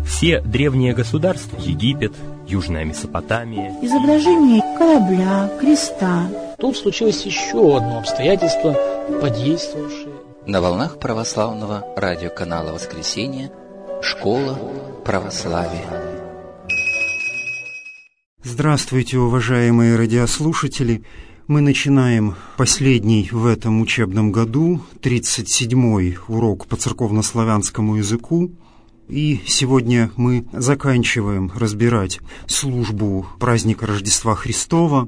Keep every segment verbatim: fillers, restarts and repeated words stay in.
Все древние государства, Египет, Южная Месопотамия, изображение корабля, креста. Тут случилось еще одно обстоятельство, подействовавшее. На волнах православного радиоканала «Воскресенье» «Школа православия». Здравствуйте, уважаемые радиослушатели! Мы начинаем последний в этом учебном году, тридцать седьмой урок по церковнославянскому языку. И сегодня мы заканчиваем разбирать службу праздника Рождества Христова.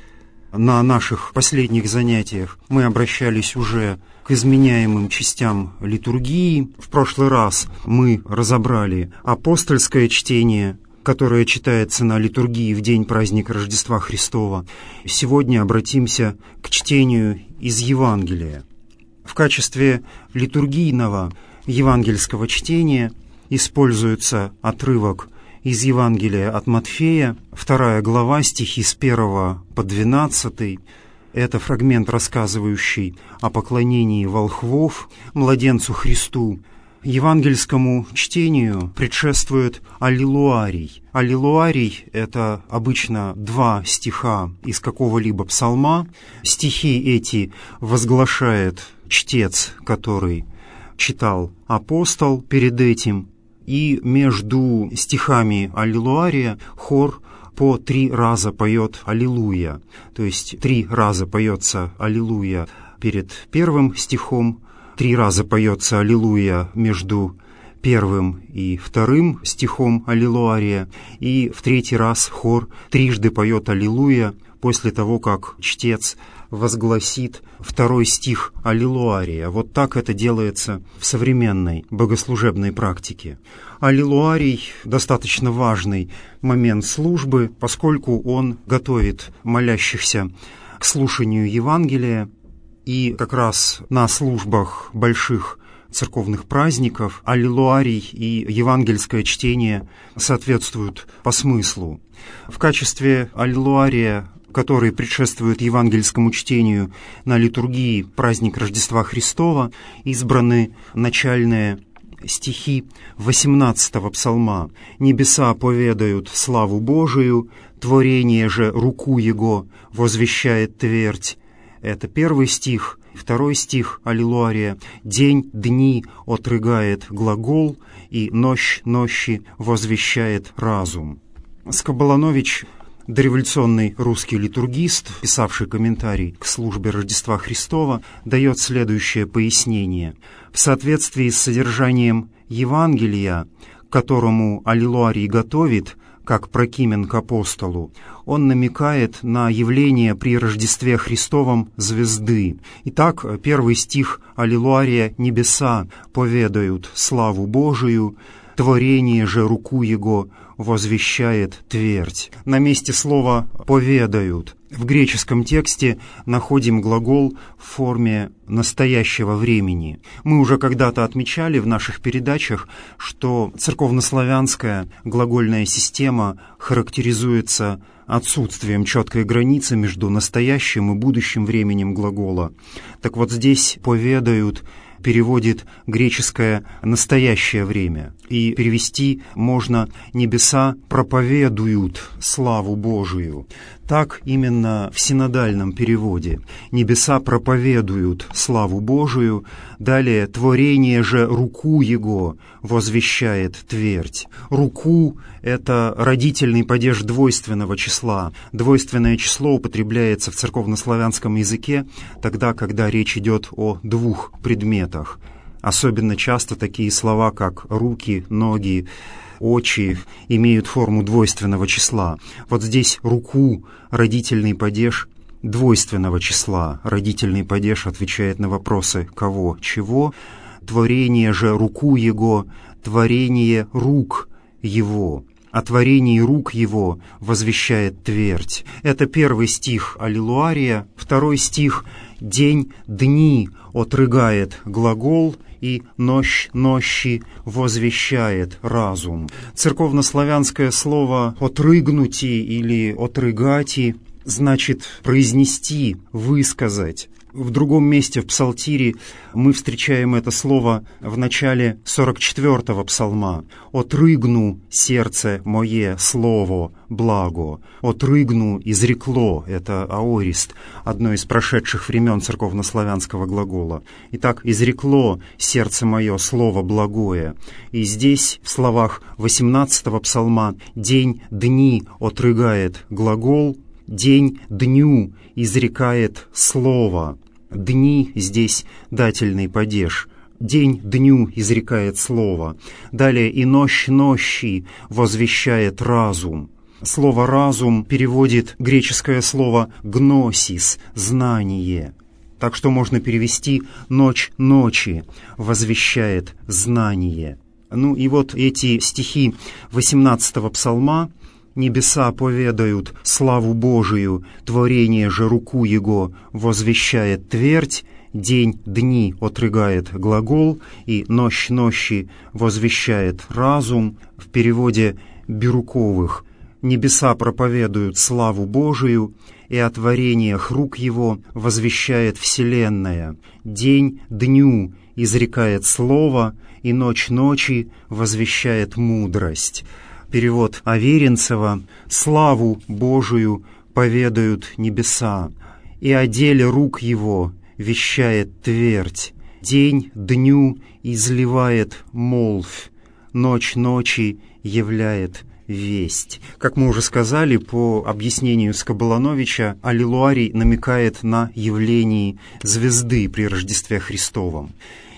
На наших последних занятиях мы обращались уже к изменяемым частям литургии. В прошлый раз мы разобрали апостольское чтение, которое читается на литургии в день праздника Рождества Христова. Сегодня обратимся к чтению из Евангелия. В качестве литургийного евангельского чтения используется отрывок из Евангелия от Матфея, вторая глава, стихи с первого по двенадцатый. Это фрагмент, рассказывающий о поклонении волхвов младенцу Христу. Евангельскому чтению предшествует аллилуарий. Аллилуарий — это обычно два стиха из какого-либо псалма. Стихи эти возглашает чтец, который читал апостол перед этим. И между стихами аллилуария хор по три раза поет «Аллилуйя». То есть три раза поется «Аллилуйя» перед первым стихом, три раза поется «Аллилуйя» между первым и вторым стихом аллилуария, и в третий раз хор трижды поет «Аллилуйя» после того, как чтец возгласит второй стих аллилуария. Вот так это делается в современной богослужебной практике. Аллилуарий — достаточно важный момент службы, поскольку он готовит молящихся к слушанию Евангелия, и как раз на службах больших церковных праздников аллилуарий и евангельское чтение соответствуют по смыслу. В качестве аллилуария, который предшествует евангельскому чтению на литургии праздник Рождества Христова, избраны начальные стихи восемнадцатого псалма. «Небеса поведают славу Божию, творение же руку Его возвещает твердь». Это первый стих. Второй стих аллилуария. «День дни отрыгает глагол, и нощь нощи возвещает разум». Скоболанович, дореволюционный русский литургист, писавший комментарий к службе Рождества Христова, дает следующее пояснение. В соответствии с содержанием Евангелия, к которому аллилуарий готовит, как прокимен к апостолу, он намекает на явление при Рождестве Христовом звезды. Итак, первый стих аллилуария: «Небеса поведают славу Божию, творение же руку Его возвещает твердь». На месте слова «поведают» в греческом тексте находим глагол в форме настоящего времени. Мы уже когда-то отмечали в наших передачах, что церковнославянская глагольная система характеризуется отсутствием четкой границы между настоящим и будущим временем глагола. Так вот здесь «поведают» переводит греческое «настоящее время». И перевести можно «небеса проповедуют славу Божию». Так именно в синодальном переводе. «Небеса проповедуют славу Божию». Далее «творение же руку Его возвещает твердь». «Руку» — это родительный падеж двойственного числа. Двойственное число употребляется в церковнославянском языке тогда, когда речь идет о двух предметах. Особенно часто такие слова, как «руки», «ноги», «очи» имеют форму двойственного числа. Вот здесь «руку» — родительный падеж двойственного числа. Родительный падеж отвечает на вопросы «кого?», «чего?». «Творение же руку Его», «творение рук Его». О творении рук Его возвещает твердь. Это первый стих аллилуария. Второй стих «День дни отрыгает глагол, и нощь нощи возвещает разум». Церковнославянское слово «отрыгнути» или «отрыгати» значит произнести, высказать. В другом месте в Псалтире мы встречаем это слово в начале сорок четвёртого псалма. «Отрыгну сердце мое слово благо». «Отрыгну» изрекло, это аорист, одно из прошедших времен церковнославянского глагола. Итак, изрекло сердце мое слово благое. И здесь в словах восемнадцатого псалма «день дни отрыгает глагол», «день дню изрекает слово». «Дни» здесь дательный падеж. «День дню изрекает слово». Далее «и нощь нощи возвещает разум». Слово «разум» переводит греческое слово «гносис» — «знание». Так что можно перевести «ночь ночи возвещает знание». Ну и вот эти стихи восемнадцатого псалма: «Небеса поведают славу Божию, творение же руку Его возвещает твердь, день дни отрыгает глагол, и нощь нощи возвещает разум». В переводе Бирюковых: «Небеса проповедуют славу Божию, и о творениях рук Его возвещает вселенная. День дню изрекает слово, и ночь ночи возвещает мудрость». Перевод Аверинцева: «Славу Божию поведают небеса, и о деле рук Его вещает твердь. День дню изливает молвь, ночь ночи являет весть». Как мы уже сказали, по объяснению Скобелановича, аллилуарий намекает на явление звезды при Рождестве Христовом.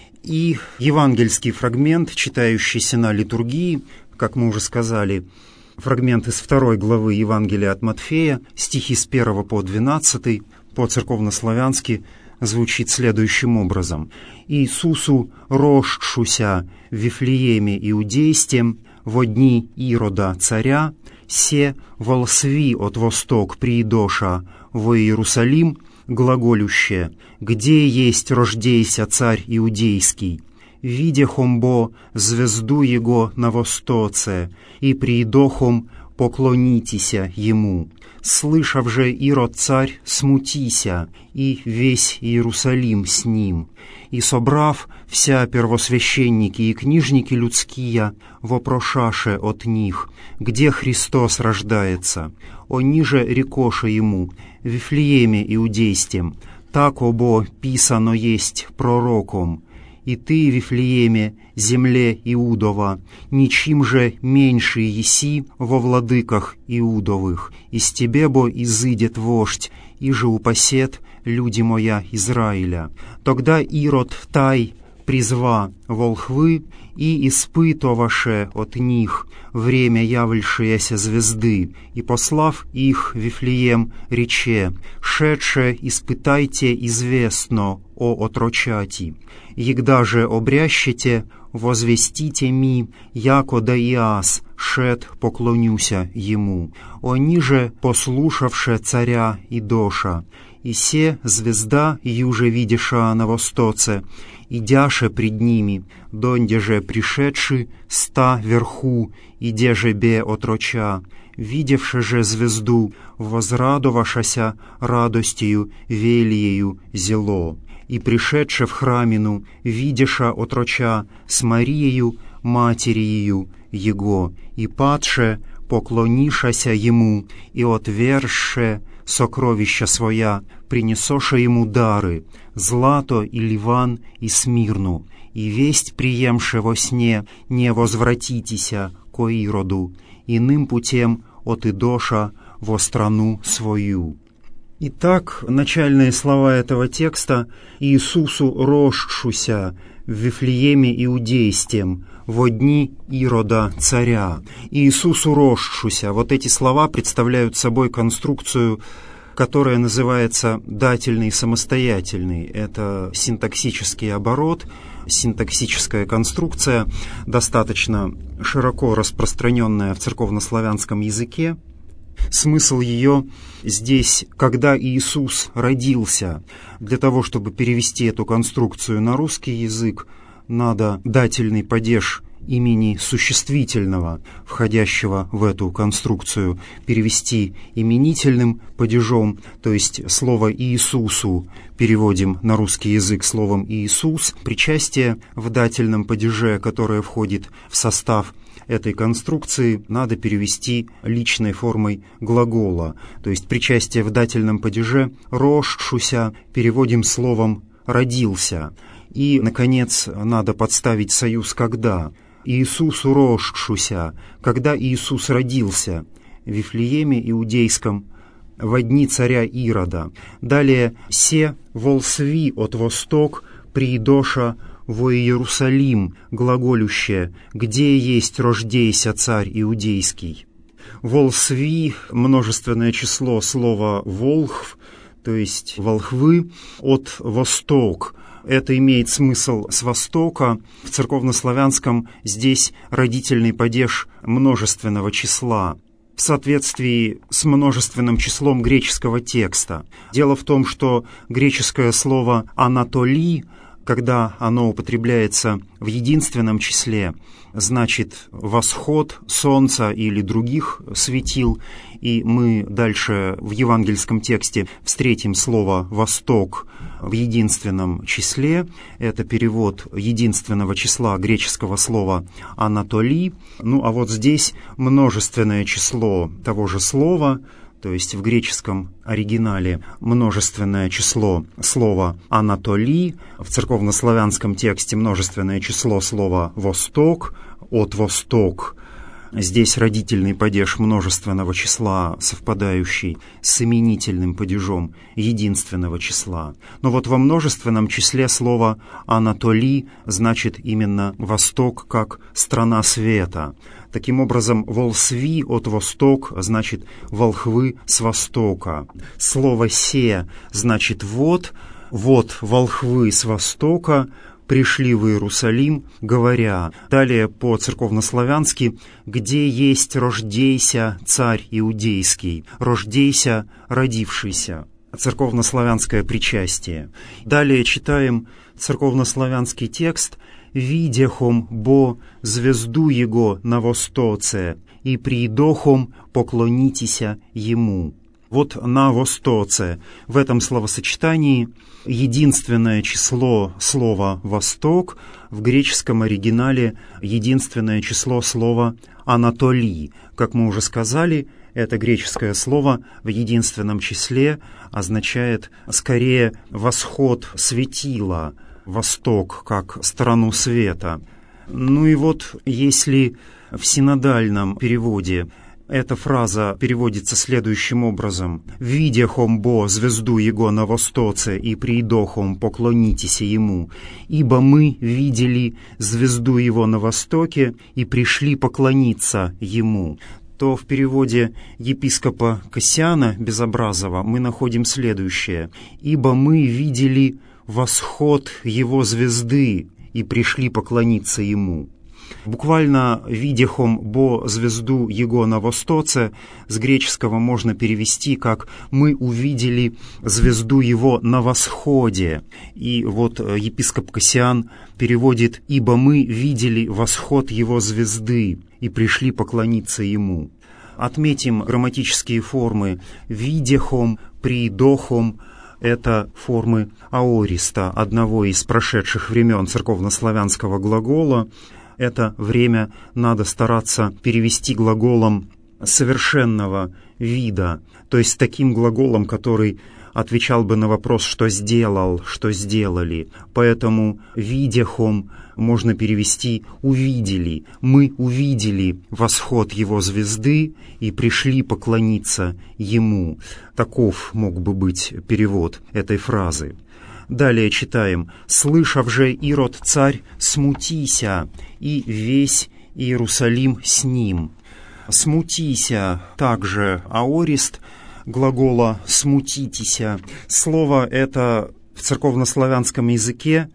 И евангельский фрагмент, читающийся на литургии, как мы уже сказали, фрагмент из второй главы Евангелия от Матфея, стихи с первого по двенадцатый, по-церковнославянски звучит следующим образом: «Иисусу рожшуся в Вифлееме Иудейстем во дни Ирода царя, се волсви от восток приидоша во Иерусалим, глаголюще: где есть рождейся царь иудейский? Видехом бо звезду его на востоце, и приидохом поклонитеся ему. Слышав же Ирод царь, смутися, и весь Иерусалим с ним. И собрав вся первосвященники и книжники людские, вопрошаше от них, где Христос рождается. Они же рекоше ему: в Вифлееме Иудейстем, так обо писано есть пророком. И ты, Вифлееме, земле Иудова, ничим же меньше еси во владыках Иудовых. Из тебе бо изыдет вождь, и же упасет люди моя Израиля. Тогда Ирод тай призва волхвы, и испытоваше от них время явльшееся звезды, и послав их в Вифлеем, рече: шедше испытайте известно о отрочати. Егда же обрящете, возвестите ми, яко да Иас шед поклонюся ему. Они же, послушавше царя Идоша, и се звезда юже видиша на востоце, идяше пред ними, донде же пришедши ста верху, иде же бе отроча, видевши же звезду, возрадовавшася радостью велиею зело. И пришедше в храмину, видиша отроча с Мариею, материею его, и падше, поклонишася ему, и отверше сокровища своя, принесоше ему дары, злато и ливан и смирну, и весть приемше во сне, не возвратитеся ко Ироду, иным путем от Идоша во страну свою». Итак, начальные слова этого текста: «Иисусу рожшуся в Вифлееме Иудейстем во дни Ирода царя». «Иисусу рожшуся». Вот эти слова представляют собой конструкцию, которая называется дательный самостоятельный. Это синтаксический оборот, синтаксическая конструкция, достаточно широко распространенная в церковнославянском языке. Смысл ее здесь: когда Иисус родился. Для того, чтобы перевести эту конструкцию на русский язык, надо дательный падеж имени существительного, входящего в эту конструкцию, перевести именительным падежом, то есть слово «Иисусу» переводим на русский язык словом «Иисус», причастие в дательном падеже, которое входит в состав этой конструкции, надо перевести личной формой глагола, то есть причастие в дательном падеже «рожшуся» переводим словом «родился». И, наконец, надо подставить союз «когда». «Иисусу рожшуся», когда Иисус родился, в Вифлееме иудейском, во дни царя Ирода. Далее «се волсви от восток приидоша во Иерусалим», глаголющее «где есть рождейся царь иудейский». «Волсви» — множественное число слова «волхв», то есть «волхвы», от «восток». Это имеет смысл с востока. В церковнославянском здесь родительный падеж множественного числа в соответствии с множественным числом греческого текста. Дело в том, что греческое слово «анатолий», когда оно употребляется в единственном числе, значит восход солнца или других светил, и мы дальше в евангельском тексте встретим слово «восток» в единственном числе. Это перевод единственного числа греческого слова «анатолий». Ну а вот здесь множественное число того же слова, то есть в греческом оригинале множественное число слова «анатолий», в церковнославянском тексте множественное число слова «восток», «от восток». Здесь родительный падеж множественного числа, совпадающий с именительным падежом единственного числа. Но вот во множественном числе слово «анатолий» значит именно «восток» как «страна света». Таким образом, «волсви» от «восток» значит «волхвы с востока». Слово «се» значит «вот», «вот волхвы с востока» пришли в Иерусалим, говоря. Далее по-церковнославянски «где есть рождейся царь иудейский», рождейся родившийся, церковнославянское причастие. Далее читаем церковнославянский текст «видехом бо звезду его на востоце, и приидохом поклонитеся ему». Вот «на востоце» в этом словосочетании единственное число слова «восток», в греческом оригинале единственное число слова «анатолий». Как мы уже сказали, это греческое слово в единственном числе означает скорее «восход светила», «восток» как «сторону света». Ну и вот если в синодальном переводе эта фраза переводится следующим образом: «Видехом бо звезду его на востоце, и приидохом поклонитесь ему, ибо мы видели звезду его на востоке и пришли поклониться ему», то в переводе епископа Кассиана Безобразова мы находим следующее: «Ибо мы видели восход его звезды и пришли поклониться ему». Буквально «видехом бо звезду его на востоце» с греческого можно перевести как «мы увидели звезду его на восходе». И вот епископ Кассиан переводит «ибо мы видели восход его звезды и пришли поклониться ему». Отметим грамматические формы «видехом», «приидохом». Это формы аориста, одного из прошедших времен церковнославянского глагола. Это время надо стараться перевести глаголом совершенного вида, то есть таким глаголом, который отвечал бы на вопрос «что сделал», «что сделали». Поэтому «видехом» можно перевести «увидели». Мы увидели восход его звезды и пришли поклониться ему. Таков мог бы быть перевод этой фразы. Далее читаем: «Слышав же Ирод царь, смутися, и весь Иерусалим с ним». «Смутися» также аорист глагола «смутитеся». Слово это в церковнославянском языке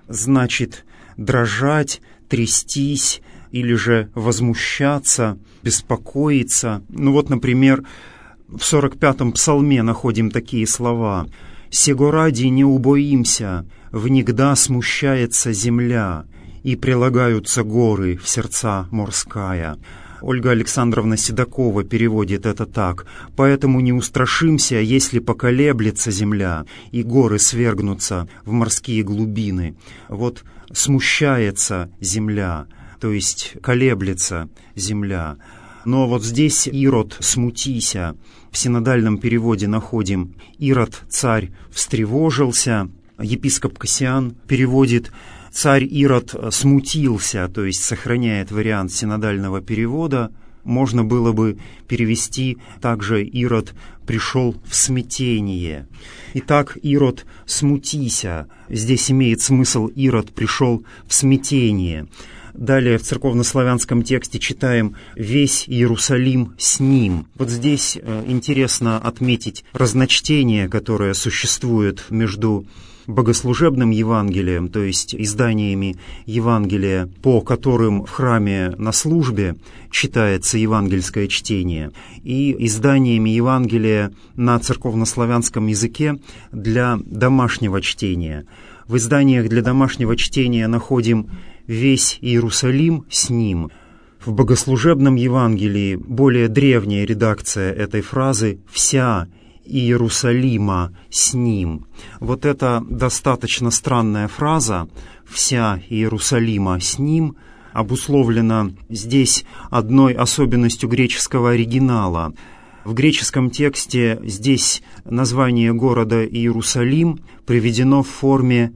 значит дрожать, трястись или же возмущаться, беспокоиться. Ну вот, например, в сорок пятом псалме находим такие слова: «Сего ради не убоимся, внегда смущается земля, и прилагаются горы в сердца морская». Ольга Александровна Седокова переводит это так: «Поэтому не устрашимся, если поколеблется земля, и горы свергнутся в морские глубины». Вот смущается земля, то есть колеблется земля. Но вот здесь «Ирод, смутися». В синодальном переводе находим «Ирод, царь, встревожился». Епископ Кассиан переводит «Царь Ирод смутился», то есть сохраняет вариант синодального перевода. Можно было бы перевести также «Ирод пришел в смятение». Итак, «Ирод, смутися». Здесь имеет смысл «Ирод пришел в смятение». Далее в церковнославянском тексте читаем «Весь Иерусалим с ним». Вот здесь э, интересно отметить разночтение, которое существует между богослужебным Евангелием, то есть изданиями Евангелия, по которым в храме на службе читается евангельское чтение, и изданиями Евангелия на церковнославянском языке для домашнего чтения. В изданиях для домашнего чтения находим «Весь Иерусалим с ним». В богослужебном Евангелии более древняя редакция этой фразы «Вся Иерусалима с ним». Вот эта достаточно странная фраза «Вся Иерусалима с ним» обусловлена здесь одной особенностью греческого оригинала. В греческом тексте здесь название города Иерусалим приведено в форме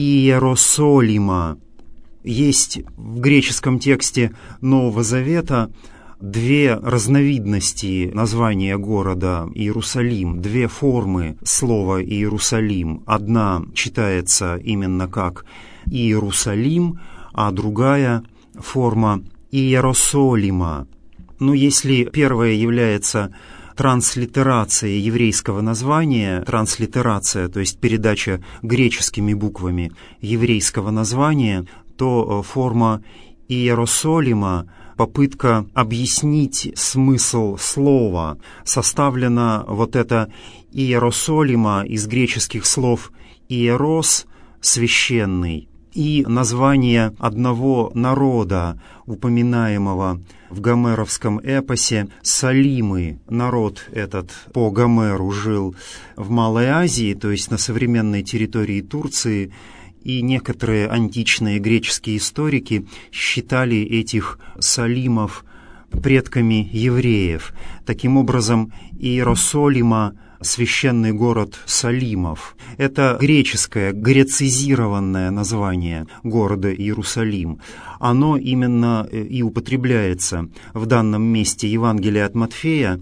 Иеросолима. Есть в греческом тексте Нового Завета две разновидности названия города Иерусалим, две формы слова Иерусалим. Одна читается именно как Иерусалим, а другая форма Иеросолима. Но если первая является транслитерацией еврейского названия, транслитерация, то есть передача греческими буквами еврейского названия, то форма Иеросолима, попытка объяснить смысл слова. Составлена вот эта Иеросолима из греческих слов «иерос» — «священный», и название одного народа, упоминаемого в гомеровском эпосе Салимы. Народ этот по Гомеру жил в Малой Азии, то есть на современной территории Турции, и некоторые античные греческие историки считали этих салимов предками евреев. Таким образом, Иерусалима — священный город Салимов. Это греческое, грецизированное название города Иерусалим. Оно именно и употребляется в данном месте Евангелия от Матфея,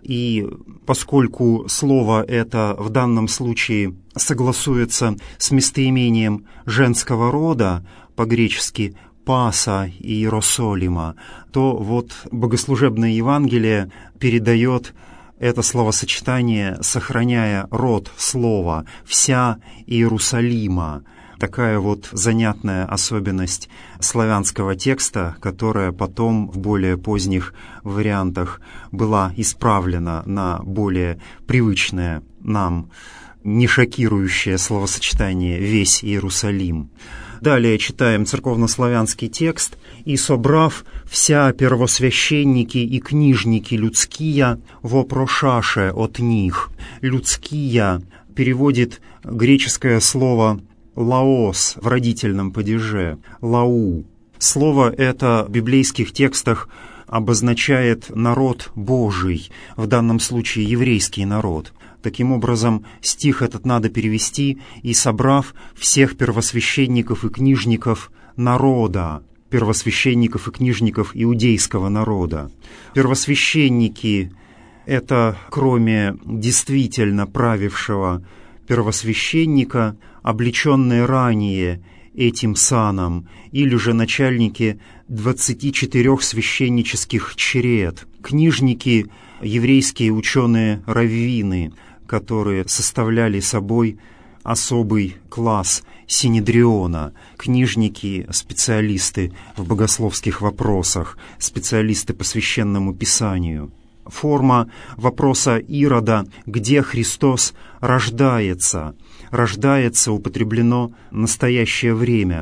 и поскольку слово это в данном случае согласуется с местоимением женского рода, по-гречески «паса Иерусалима», то вот богослужебное Евангелие передает это словосочетание, сохраняя род слова «вся Иерусалима». Такая вот занятная особенность славянского текста, которая потом в более поздних вариантах была исправлена на более привычное нам, не шокирующее словосочетание «весь Иерусалим». Далее читаем церковнославянский текст. «И собрав вся первосвященники и книжники людские, вопрошаше от них». Людские переводит греческое слово «лаос» в родительном падеже, «лау». Слово это в библейских текстах обозначает народ Божий, в данном случае еврейский народ. Таким образом, стих этот надо перевести: «И собрав всех первосвященников и книжников народа», первосвященников и книжников иудейского народа. Первосвященники — это, кроме действительно правившего первосвященника, облеченные ранее этим саном, или же начальники двадцати четырех священнических чред, книжники, еврейские ученые-раввины, которые составляли собой особый класс синедриона, книжники, специалисты в богословских вопросах, специалисты по священному писанию. Форма вопроса Ирода «Где Христос рождается?» Рождается употреблено настоящее время.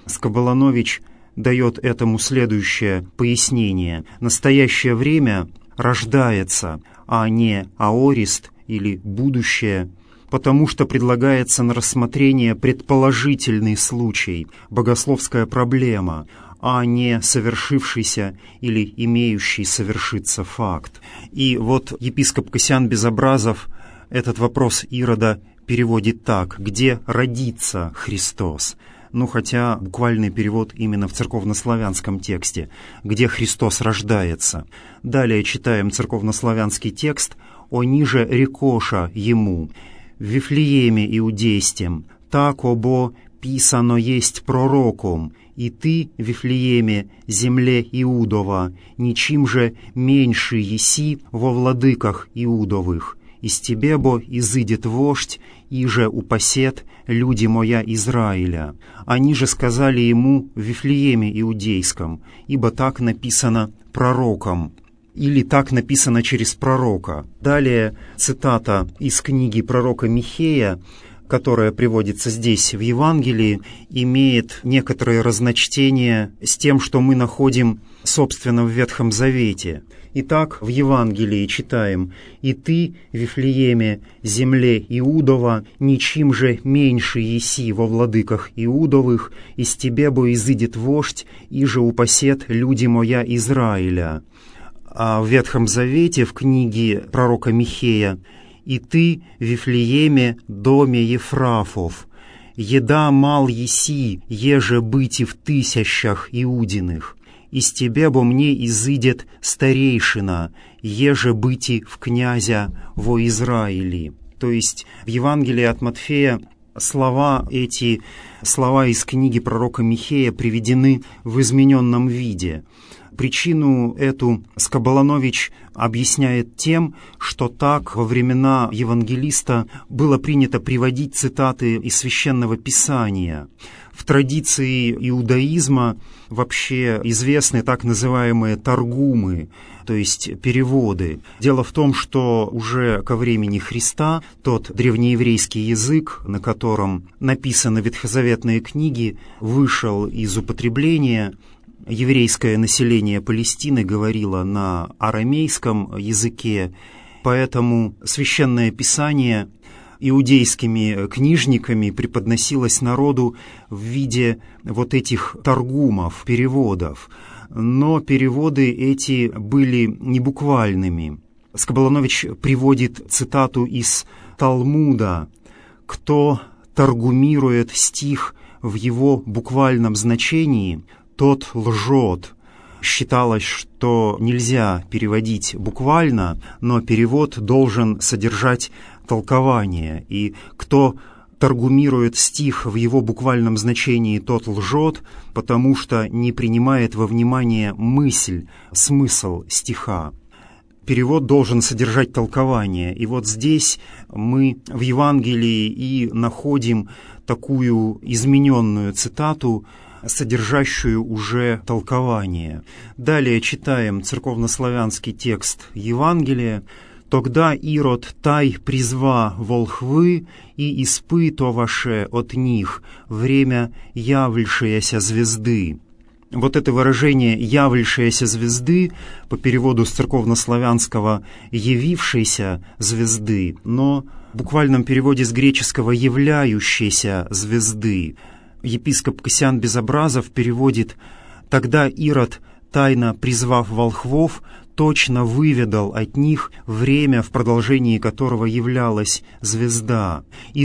Скобаланович дает этому следующее пояснение. Настоящее время рождается, а не аорист или будущее, потому что предлагается на рассмотрение предположительный случай, богословская проблема, а не совершившийся или имеющий совершиться факт. И вот епископ Кассиан Безобразов этот вопрос Ирода переводит так: «Где родится Христос?» Ну, хотя буквальный перевод именно в церковнославянском тексте, где Христос рождается. Далее читаем церковнославянский текст: «О ниже рекоша ему, в Вифлееме иудейстем, так обо писано есть пророком, и ты, Вифлееме, земле Иудова, ничим же меньше еси во владыках Иудовых. Из тебе бо изыдет вождь, и же упасет люди моя Израиля. Они же сказали ему в Вифлееме иудейском, ибо так написано пророком». Или так написано через пророка. Далее цитата из книги пророка Михея, которая приводится здесь в Евангелии, имеет некоторые разночтения с тем, что мы находим, собственно, в Ветхом Завете. Итак, в Евангелии читаем: «И ты, Вифлееме, земле Иудова, ничим же меньше еси во владыках Иудовых, из тебе бо изыдет вождь, и же упасет люди моя Израиля». А в Ветхом Завете, в книге пророка Михея: «И ты, Вифлееме, доме Ефрафов, еда мал еси, еже быти в тысячах Иудиных, из тебе бо мне изыдет старейшина, еже быти в князя во Израиле». То есть в Евангелии от Матфея слова эти, слова из книги пророка Михея приведены в измененном виде. Причину эту Скобаланович объясняет тем, что так во времена евангелиста было принято приводить цитаты из Священного Писания. В традиции иудаизма вообще известны так называемые таргумы, то есть переводы. Дело в том, что уже ко времени Христа тот древнееврейский язык, на котором написаны ветхозаветные книги, вышел из употребления. Еврейское население Палестины говорило на арамейском языке, поэтому Священное Писание иудейскими книжниками преподносилось народу в виде вот этих таргумов, переводов. Но переводы эти были не буквальными. Скобаланович приводит цитату из Талмуда: «Кто таргумирует стих в его буквальном значении, тот лжет». Считалось, что нельзя переводить буквально, но перевод должен содержать толкование. И кто таргумирует стих в его буквальном значении, тот лжет, потому что не принимает во внимание мысль, смысл стиха. Перевод должен содержать толкование. И вот здесь мы в Евангелии и находим такую измененную цитату, содержащую уже толкование. Далее читаем церковнославянский текст Евангелия: «Тогда Ирод тай призва волхвы и испытоваше от них время явльшеяся звезды». Вот это выражение «явльшеяся звезды» по переводу с церковнославянского «явившейся звезды», но в буквальном переводе с греческого «являющейся звезды». Епископ Кассиан Безобразов переводит: «Тогда Ирод, тайно призвав волхвов, точно выведал от них время, в продолжении которого являлась звезда.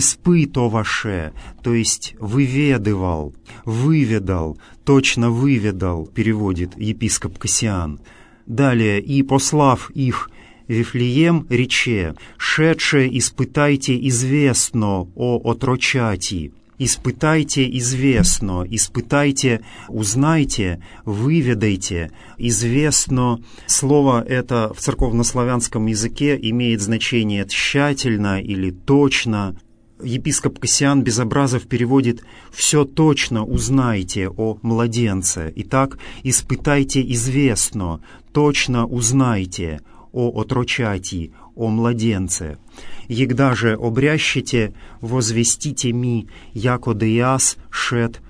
Испытоваше, то есть выведывал, выведал, точно выведал», переводит епископ Кассиан. Далее: «И послав их Вифлеем, рече: шедше испытайте известно о отрочати». «Испытайте известно», «испытайте», «узнайте», «выведайте», «известно». Слово это в церковнославянском языке имеет значение «тщательно» или «точно». Епископ Кассиан Безобразов переводит: «все точно узнайте о младенце». Итак, «испытайте известно», «точно узнайте о отрочати», о младенце. «Егда же обрящите, возвестите ми, яко деяс шед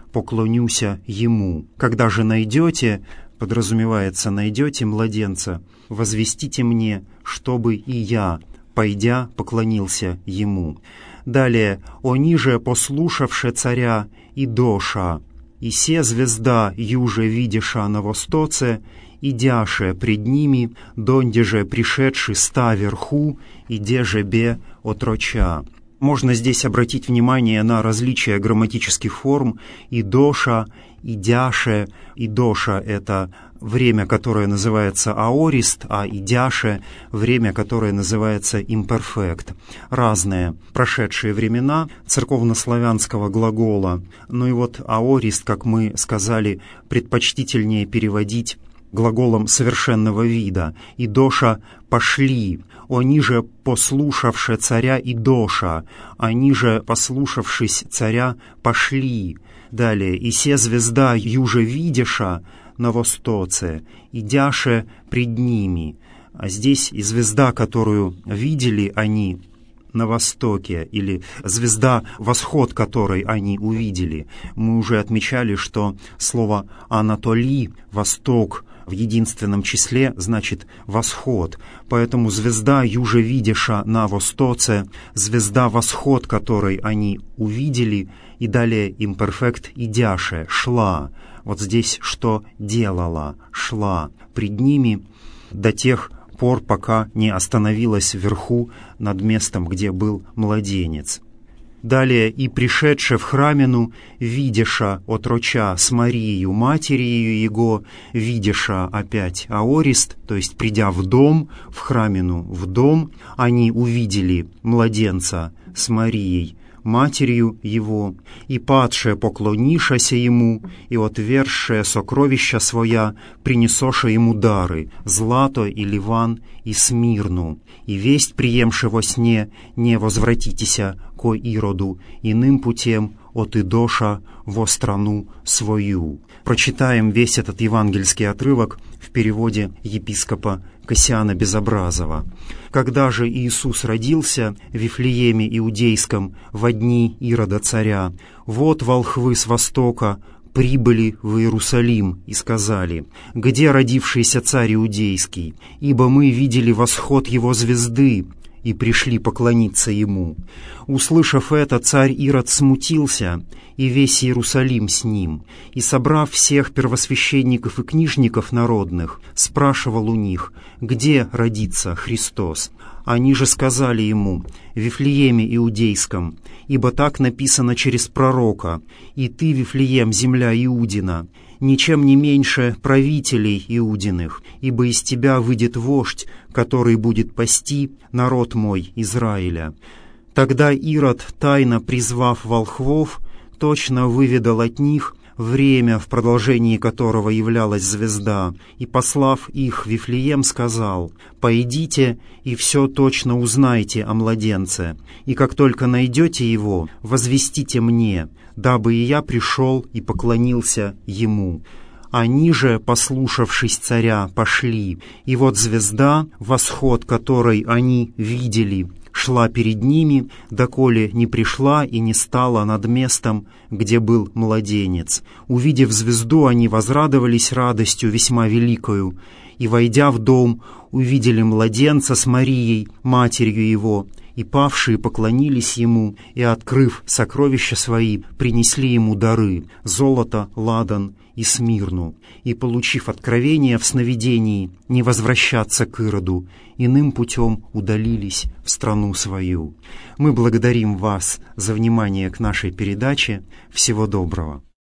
поклонюся ему. Когда же найдете, подразумевается, найдете младенца, возвестите мне, чтобы и я, пойдя, поклонился ему». Далее: «Они же, послушавши царя и доша, и се звезда юже видеша на востоце, идяше пред ними, донде же пришедший ста верху, иде же бе отроча». Можно здесь обратить внимание на различия грамматических форм. «Идоша», «идяше». «Идоша» — это время, которое называется аорист, а «идяше» — время, которое называется имперфект. Разные прошедшие времена церковнославянского глагола. Ну и вот аорист, как мы сказали, предпочтительнее переводить глаголом совершенного вида. «Идоша пошли». «Они же, послушавши царя Идоша», «они же, послушавшись царя, пошли». Далее: «И се звезда юже видеша на востоце, идяше пред ними». А здесь и звезда, которую видели они на востоке, или звезда, восход которой они увидели. Мы уже отмечали, что слово «Анатоли», «восток», в единственном числе значит «восход». Поэтому звезда юже видеша на востоце, звезда, восход которой они увидели, и далее имперфект идяше, шла. Вот здесь что делала? Шла пред ними до тех пор, пока не остановилась вверху над местом, где был младенец. Далее: «И пришедше в храмину, видеша отроча с Марией, матерью его», видеша опять аорист, то есть придя в дом, в храмину, в дом, они увидели младенца с Марией, матерью его, и падше поклонишася ему, и отвершее сокровища своя, принесоша ему дары, злато и ливан и смирну, и весть приемше во сне, не возвратитеся ко Ироду, иным путем от Идоша во страну свою». Прочитаем весь этот евангельский отрывок в переводе епископа Кассиана Безобразова. «Когда же Иисус родился в Вифлееме Иудейском во дни Ирода царя, вот волхвы с востока прибыли в Иерусалим и сказали: где родившийся царь Иудейский? Ибо мы видели восход его звезды и пришли поклониться ему». Услышав это, царь Ирод смутился, и весь Иерусалим с ним, и, собрав всех первосвященников и книжников народных, спрашивал у них, где родится Христос. Они же сказали ему: в Вифлееме Иудейском, ибо так написано через пророка: «И ты, Вифлеем, земля Иудина, ничем не меньше правителей Иудиных, ибо из тебя выйдет вождь, который будет пасти народ мой Израиля». Тогда Ирод, тайно призвав волхвов, точно выведал от них время, в продолжении которого являлась звезда, и, послав их в Вифлеем, сказал: «Пойдите и все точно узнайте о младенце, и как только найдете его, возвестите мне, дабы и я пришел и поклонился ему». Они же, послушавшись царя, пошли, и вот звезда, восход которой они видели, шла перед ними, доколе не пришла и не стала над местом, где был младенец. Увидев звезду, они возрадовались радостью весьма великою, и, войдя в дом, увидели младенца с Марией, матерью его, и павшие поклонились ему, и, открыв сокровища свои, принесли ему дары — золото, ладан и смирну, и, получив откровение в сновидении не возвращаться к Ироду, иным путем удалились в страну свою. Мы благодарим вас за внимание к нашей передаче. Всего доброго.